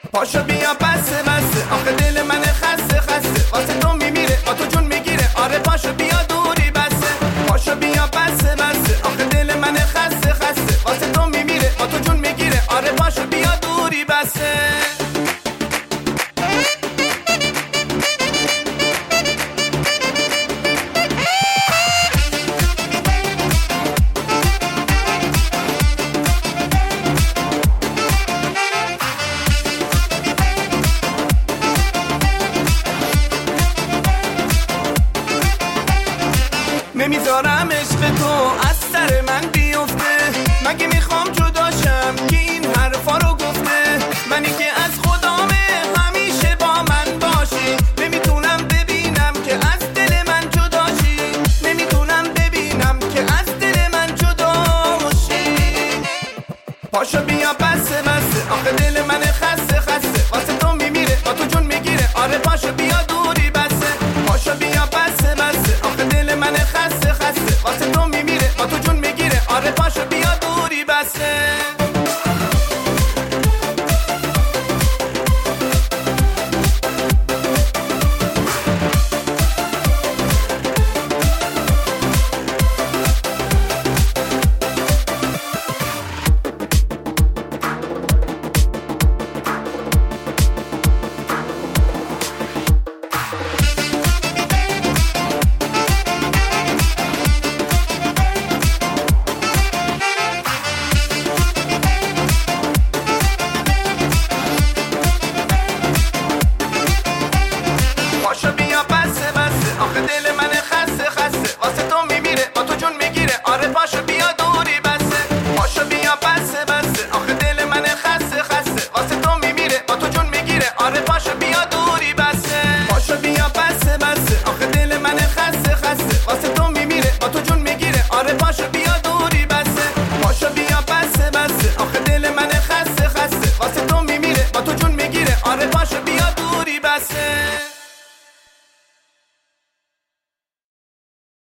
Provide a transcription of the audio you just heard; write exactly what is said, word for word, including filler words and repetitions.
پاشو بیا بسه بسه، آخه دل من خسته خسته، واسه تو میمیره با تو جون میگیره. آره پاشو بیا دوری بسه، پاشو بیا بسه بسه، آخه دل من خسته خسته، واسه تو میمیره با تو جون میگیره. آره پاشو بیا دوری بسه. نمیذارم عشق تو